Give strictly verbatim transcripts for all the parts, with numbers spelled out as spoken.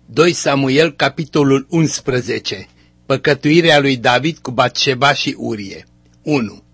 doi Samuel, capitolul unsprezece. Păcătuirea lui David cu Batșeba și Urie. unu.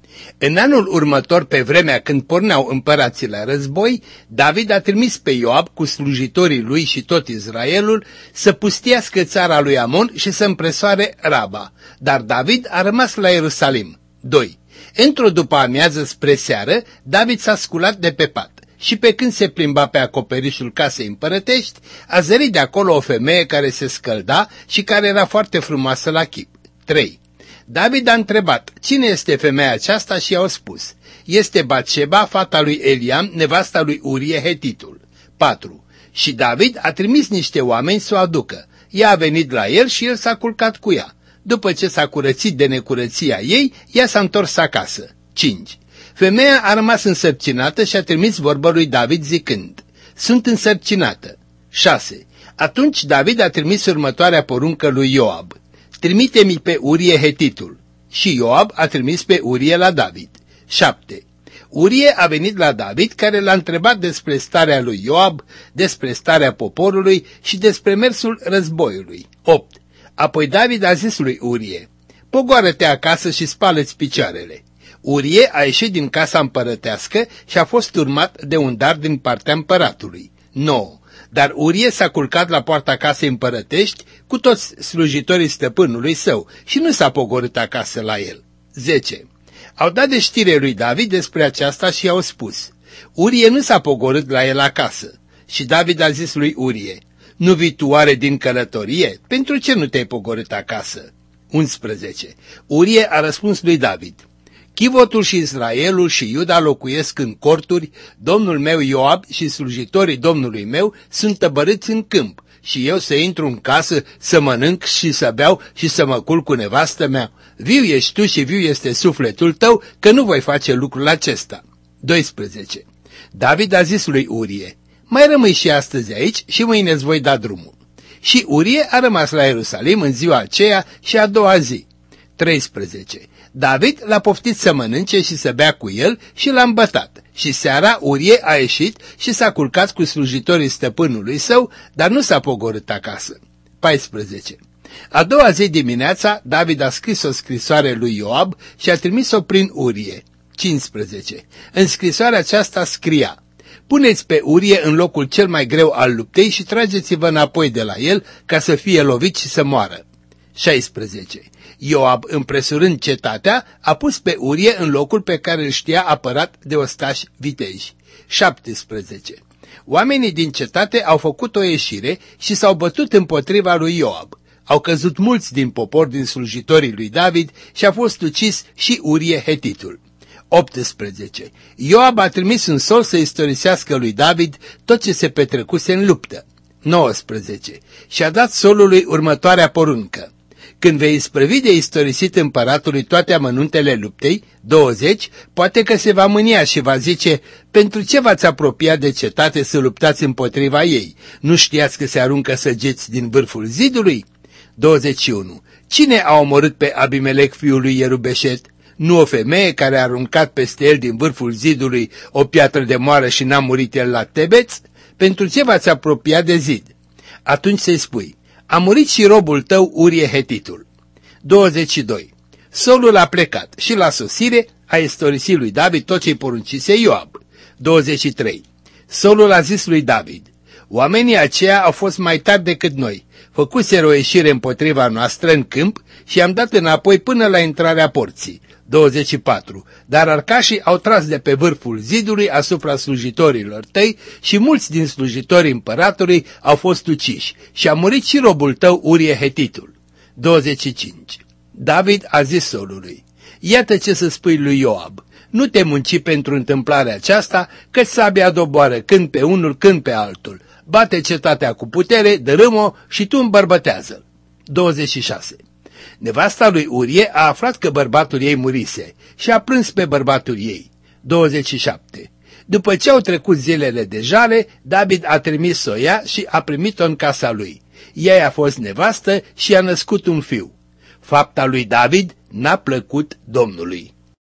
În anul următor, pe vremea când porneau împărații la război, David a trimis pe Ioab cu slujitorii lui și tot Israelul să pustiască țara lui Amon și să împresoare Raba, dar David a rămas la Ierusalim. doi. Într-o după amiază spre seară, David s-a sculat de pe pat și pe când se plimba pe acoperișul casei împărătești, a zărit de acolo o femeie care se scălda și care era foarte frumoasă la chip. trei. David a întrebat, cine este femeia aceasta și i-au spus, este Batșeba, fata lui Eliam, nevasta lui Urie Hetitul. patru. Și David a trimis niște oameni să o aducă. Ea a venit la el și el s-a culcat cu ea. După ce s-a curățit de necurăția ei, ea s-a întors acasă. cinci. Femeia a rămas însărcinată și a trimis vorbă lui David zicând, sunt însărcinată. șase. Atunci David a trimis următoarea poruncă lui Ioab, trimite-mi pe Urie Hetitul. Și Ioab a trimis pe Urie la David. șapte. Urie a venit la David, care l-a întrebat despre starea lui Ioab, despre starea poporului și despre mersul războiului. opt. Apoi David a zis lui Urie, pogoară-te acasă și spală-ți picioarele. Urie a ieșit din casa împărătească și a fost urmat de un dar din partea împăratului. nouă. Dar Urie s-a culcat la poarta casei împărătești cu toți slujitorii stăpânului său și nu s-a pogorât acasă la el. zece. Au dat de știre lui David despre aceasta și i-au spus, Urie nu s-a pogorât la el acasă. Și David a zis lui Urie, nu vii tu oare din călătorie? Pentru ce nu te-ai pogorât acasă? unsprezece. Urie a răspuns lui David, Chivotul și Israelul și Iuda locuiesc în corturi, domnul meu Ioab și slujitorii domnului meu sunt tăbărâți în câmp și eu să intru în casă, să mănânc și să beau și să mă culc cu nevastă mea. Viu ești tu și viu este sufletul tău că nu voi face lucrul acesta. doisprezece. David a zis lui Urie, mai rămâi și astăzi aici și mâine îți voi da drumul. Și Urie a rămas la Ierusalim în ziua aceea și a doua zi. treisprezece. David l-a poftit să mănânce și să bea cu el și l-a îmbătat. Și seara Urie a ieșit și s-a culcat cu slujitorii stăpânului său, dar nu s-a pogorât acasă. paisprezece. A doua zi dimineața, David a scris o scrisoare lui Ioab și a trimis-o prin Urie. cincisprezece. În scrisoarea aceasta scria, puneți pe Urie în locul cel mai greu al luptei și trageți-vă înapoi de la el ca să fie lovit și să moară. șaisprezece. Ioab, împresurând cetatea, a pus pe Urie în locul pe care îl știa apărat de ostași viteji. șaptesprezece. Oamenii din cetate au făcut o ieșire și s-au bătut împotriva lui Ioab. Au căzut mulți din popor din slujitorii lui David și a fost ucis și Urie Hetitul. optsprezece. Ioab a trimis un sol să istorisească lui David tot ce se petrecuse în luptă. nouăsprezece. Și a dat solului următoarea poruncă. Când vei isprăvi de istorisit împăratului toate amănuntele luptei, douăzeci, poate că se va mânia și va zice, pentru ce v-ați apropiat de cetate să luptați împotriva ei? Nu știați că se aruncă săgeți din vârful zidului? douăzeci și unu. Cine a omorât pe Abimelec fiul lui Ierubeșet? Nu o femeie care a aruncat peste el din vârful zidului o piatră de moară și n-a murit el la Tebeț? Pentru ce v-ați apropiat de zid? Atunci să-i spui, a murit și robul tău Urie Hetitul. douăzeci și doi. Solul a plecat și la sosire a istorisit lui David tot ce-i poruncise Ioab. douăzeci și trei. Solul a zis lui David, oamenii aceia au fost mai tari decât noi, făcuseră o ieșire împotriva noastră în câmp și am dat înapoi până la intrarea porții. douăzeci și patru. Dar arcașii au tras de pe vârful zidului asupra slujitorilor tăi și mulți din slujitorii împăratului au fost uciși și a murit și robul tău Urie Hetitul. douăzeci și cinci. David a zis solului, iată ce să spui lui Ioab, nu te munci pentru întâmplarea aceasta, că sabia doboară când pe unul, când pe altul, bate cetatea cu putere, dărâm-o și tu îmbărbătează-l. douăzeci și șase. Nevasta lui Urie a aflat că bărbatul ei murise și a plâns pe bărbatul ei. douăzeci și șapte. După ce au trecut zilele de jale, David a trimis-o ea și a primit-o în casa lui. Ea a fost nevastă și a născut un fiu. Fapta lui David n-a plăcut Domnului.